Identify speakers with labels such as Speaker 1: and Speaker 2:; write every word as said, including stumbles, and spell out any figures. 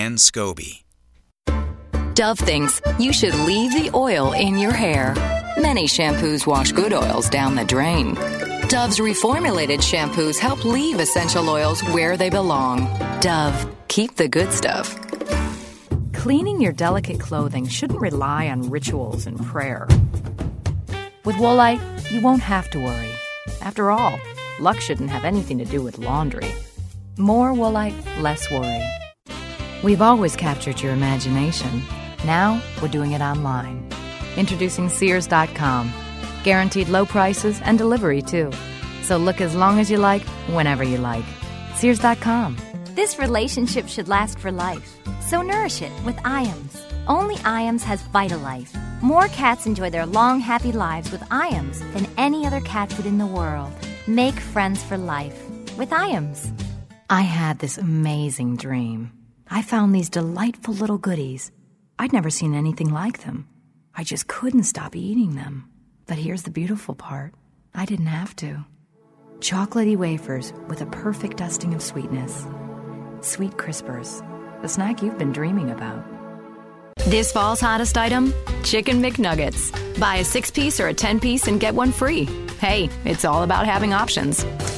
Speaker 1: Ann Scobie.
Speaker 2: Dove thinks you should leave the oil in your hair. Many shampoos wash good oils down the drain. Dove's reformulated shampoos help leave essential oils where they belong. Dove, keep the good stuff.
Speaker 3: Cleaning your delicate clothing shouldn't rely on rituals and prayer. With Woolite, you won't have to worry. After all, luck shouldn't have anything to do with laundry. More Woolite, less worry. We've always captured your imagination. Now we're doing it online. Introducing Sears dot com. Guaranteed low prices and delivery, too. So look as long as you like, whenever you like. Sears dot com.
Speaker 4: This relationship should last for life. So nourish it with Iams. Only Iams has Vitalife. More cats enjoy their long, happy lives with Iams than any other cat food in the world. Make friends for life with Iams.
Speaker 3: I had this amazing dream. I found these delightful little goodies. I'd never seen anything like them. I just couldn't stop eating them. But here's the beautiful part. I didn't have to. Chocolatey wafers with a perfect dusting of sweetness. Sweet Crispers, the snack you've been dreaming about.
Speaker 2: This fall's hottest item? Chicken McNuggets. Buy a six-piece or a ten-piece and get one free. Hey, it's all about having options.